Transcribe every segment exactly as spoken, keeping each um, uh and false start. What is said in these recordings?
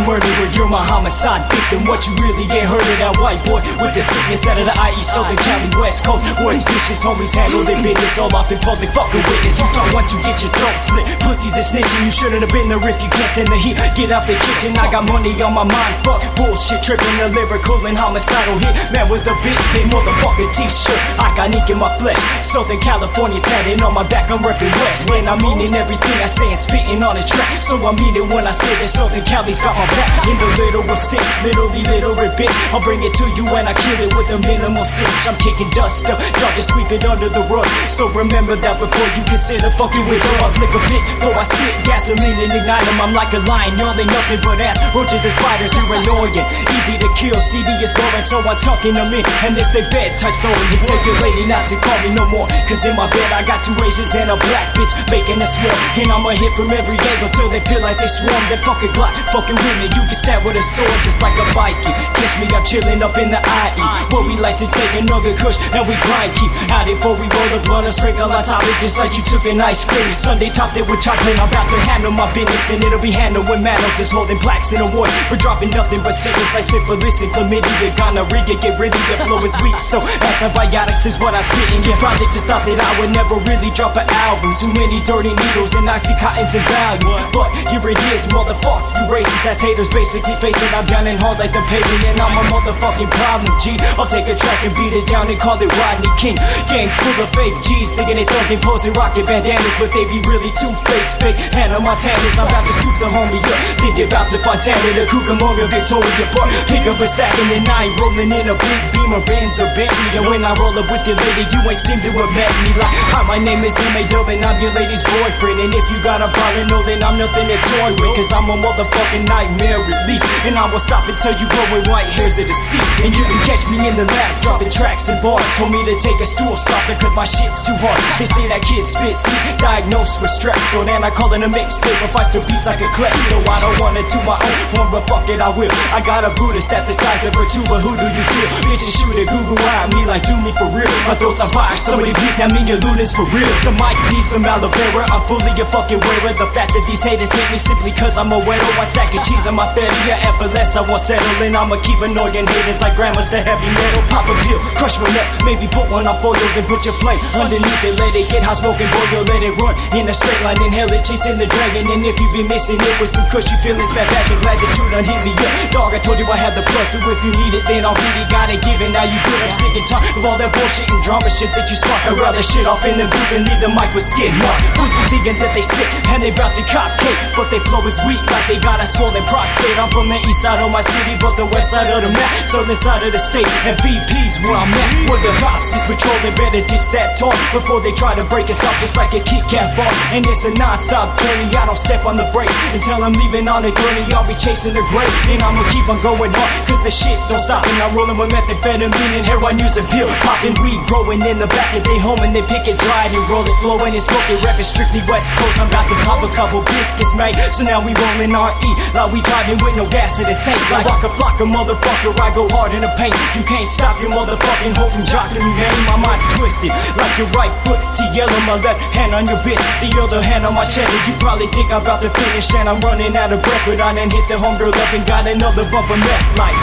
murderer, you're my homicide victim. What you really ain't heard of that white boy with the sickness out of the I E Southern Cali West Coast. Words vicious, homies handle their business all off in public, fuck a witness. You talk once you get your throat slit. Pussies are snitching, you shouldn't have been there if you can't stand the heat. Get out the kitchen, I got money on my mind. Fuck bullshit, tripping a lyrical and homicidal hit. Man with a big big motherfucking t-shirt. I got ink in my flesh. Southern California tatted on my back, I'm repping West. And I mean in everything I say and spitting on a track. So I mean it when I say that Southern Cali's got my back. In the literal sense, literally literal bitch. I'll bring it to you and I kill it with a minimal cinch. I'm kicking dust up, y'all just sweep it under the rug. So remember that before you consider fucking with her. I flick a bit, though I spit gasoline and ignite them. I'm like a lion, y'all ain't nothing but ass. Roaches and spiders, you're annoying. Easy to kill, C D is boring, so I'm tucking them in. And this they bedtime story. You tell your lady not to call me no more, cause in my bed I got two Asians and a black bitch making a swarm. And I'ma hit from every angle till they feel like they swarm. They fucking Glock, fucking with me, you can stab with a sword just like a Viking. Catch me, I'm chilling up in the I E, where we like to take another kush and we grind. Keep out it before we roll the blunt and sprinkle on top it just like you took an ice cream. Sunday topped it with chocolate, I'm about to handle my business and it'll be handled with manners. It's holding plaques in award for dropping nothing but sickness like syphilis and chlamydia. Gonorrhea, get rid of your flow is weak, so antibiotics is what I spit. And you probably just thought that I would never really drop an album. Too many dirty needles and oxycontins and values. But here it is, motherfucker, you racist ass haters basically facing. I'm down and hard like the pavement and I'm a motherfucking problem, G. I'll take a track and beat it down and call it Rodney King. Gang full of fake G's, thinking they thugging, posing rocket bandanas, but they be really two-faced, fake Hannah Montanas. I'm about to scoop the homie up, think about to Fontana, the Cucamonga, Victoria Park. Pick up a sack and then I ain't rolling in a big Beamer, Benz or Bentley. And when I roll up with your lady, you ain't seem to have met me. Like, hi, my name is M A W and I'm your lady's boyfriend. And if you got a problem, know then I'm nothing to toy with, cause I'm a motherfucking nightmare release. And I will stop until you grow with white hairs of deceased. And you can catch me in the lab, dropping tracks and bars. Told me to take a stool softer cause my shit's too hard. They say that kid spits heat, diagnosed with strep throat. And I call it a mixtape, if I still beats like a klepto. I don't wanna do my own one, but fuck it, I will. I got a Buddhist at the size of a tuba, who do you feel? Bitches shoot a Google eye me like do me for real. My throat's on fire, somebody please hand me your lunas for real. The mic needs some aloe vera, I'm fully a fucking wearer. The fact that these haters hate me simply cause I'm a widow. One stack of cheese on my belly, yeah, ever less I won't settle in. I'ma keep annoying haters like grandma's the heavy metal. Pop a pill, crush one up, maybe put one on foil, then put your flame underneath it, let it get hot, smoking boil, let it run in a straight line, inhale it, chasing the dragon. And if you be missing it with some kush, you feel this bad back and glad that you done hit me up. Dog, I told you I had the plus, so if you need it, then I'll really gotta give it. Now you good, I'm sick and tired of all that bullshit and drama shit that you spark. I'd rather shit off in the booth and leave the mic with skid marks. Who's be thinking that they sick and they bout to cop cake, but they flow is weak like they got a swollen prostate. I'm from the east side of my city, but the west side of the map, southern side of the state, and V P's where I'm at. Where the cops is patrolling, better ditch that talk before they try to break us off just like a Kit Kat bar. And it's a non-stop journey, I don't step on the brake until I'm leaving on a journey. I'll be chasing the grave, and I'ma keep on going hard, cause the shit don't stop. And I'm rolling with methamphetamine and heroin using pill, popping weed, growing in the back of they home, and they pick it dry and roll it, blowing and smoking, rapping strictly West Coast. I'm about to pop a couple biscuits, mate, so now we rolling R E like we driving with no gas in the tank. Like rock a flock a motherfucker, I go hard in the paint. You can't stop your motherfucking hoe from jocking me, man. My mind's twisted like your right foot to yellow, my left hand on your bitch, the other hand on my chest. You probably think I'm about to finish and I'm running out of breath, but I done hit the home girl up and got another bump of meth like.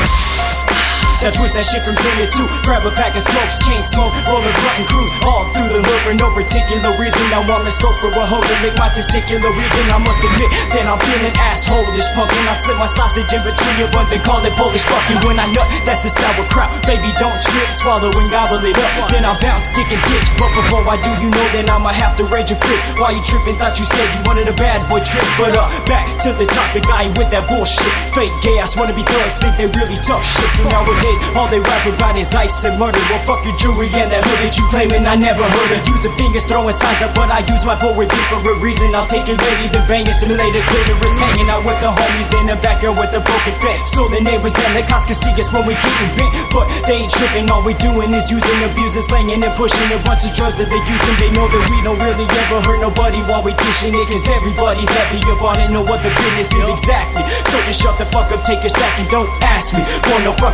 Now twist that shit from ten to two, grab a pack of smokes, chain smoke, roll a blunt and cruise all through the hood for no particular reason. I want to scope for a hoe to make my testicular region. I must admit that I'm feeling asshole-ish punk, and I slip my sausage in between your buns and call it Polish fucking. When I nut, that's a sauerkraut. Baby, don't trip, swallow and gobble it up. Then I'll bounce, stick and ditch, but before I do, you know that I'ma have to rage a fit. While you tripping, thought you said you wanted a bad boy trip, but uh, back to the top, the guy with that bullshit. Fake gay ass wanna be thugs, think they really tough shit. So nowadays all they rap about is ice and murder. Well, fuck your jewelry and that hood that you claiming I never heard of. Using fingers, throwing signs up, but I use my forward dick for a reason. I'll take your lady, then bang it, simulate a clitoris. Hanging out with the homies in the backyard with the broken fence, so the neighbors and the cops can see us when we getting bent. But they ain't tripping, all we doing is using, abusing, slanging and pushing a bunch of drugs that they use, and they know that we don't really ever hurt nobody while we dishing it, cause everybody happy about it, know what the business is exactly. So just shut the fuck up, take your sack and don't ask me for no front, cause that's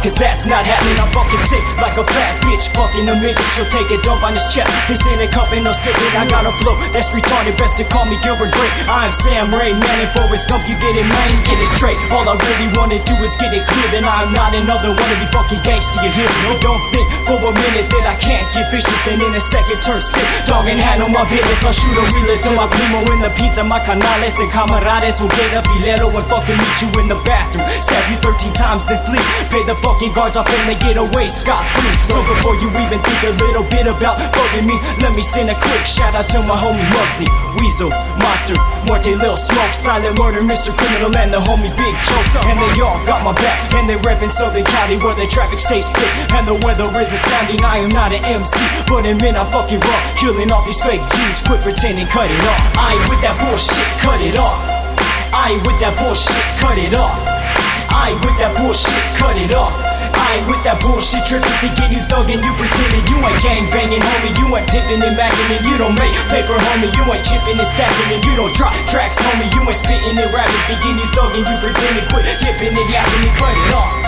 that's not happening. I'm fucking sick like a fat bitch fucking a midget. She'll take a dump on his chest, piss in a cup and no sipping. I got a flow that's retarded, best to call me Gilbert Grape. I'm Sam Ray, man, and Forrest Gump, you get it, man, get it straight. All I really wanna do is get it clear that I'm not another one of you fucking gangsta, you hear me? Don't think for a minute that I can't get vicious and in a second turn sick. Dog ain't had no more business. I'll shoot a wheeler to my primo in the pizza, my canales and camarades will get a filero and fucking meet you in the bathroom. Stab you thirteen times then flee. Pay the fucking guards off and they get away scot-free. So before you even think a little bit about bugging me, let me send a quick shout out to my homie Muggsy, Weasel, Monster, Morte, Lil Smoke, Silent Murder, Mister Criminal, and the homie Big Joe. And they all got my back, and they reppin' Southern Cali where the traffic stays thick and the weather is astounding. I am not an M C, but in men I'm fucking raw, killing all these fake G's. Quit pretending, cut it off. I ain't with that bullshit, cut it off. I ain't with that bullshit, cut it off. I ain't with that bullshit, cut it off. I ain't with that bullshit, trippin', thinking you thuggin', you pretendin'. You ain't gang bangin', homie, you ain't pippin' and mackin', and you don't make paper, homie. You ain't chippin' and stackin', and you don't drop tracks, homie. You ain't spittin' and rappin', thinking you thuggin', you pretendin'. Quit yippin' and yappin' and cut it off.